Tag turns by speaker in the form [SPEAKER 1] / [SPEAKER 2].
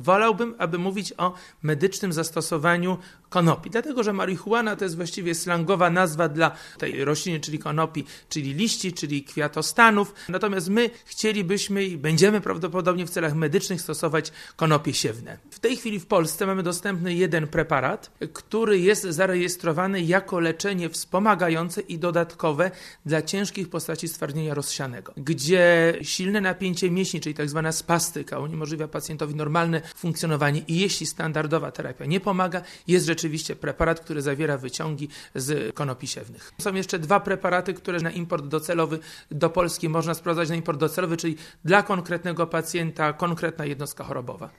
[SPEAKER 1] wolałbym, aby mówić o medycznym zastosowaniu konopi, dlatego że marihuana to jest właściwie slangowa nazwa dla tej rośliny, czyli konopi, czyli liści, czyli kwiatostanów. Natomiast my chcielibyśmy i będziemy prawdopodobnie w celach medycznych stosować konopie siewne. W tej chwili w Polsce mamy dostępny jeden preparat, który jest zarejestrowany jako leczenie wspomagające i dodatkowe dla ciężkich postaci stwardnienia rozsianego, gdzie silne napięcie mięśni, czyli tak zwana spastyka, uniemożliwia pacjentowi normalne funkcjonowanie i jeśli standardowa terapia nie pomaga, jest rzeczywiście preparat, który zawiera wyciągi z konopi siewnych. Są jeszcze dwa preparaty, które na import docelowy do Polski można sprowadzać na import docelowy, czyli dla konkretnego pacjenta, konkretna jednostka chorobowa.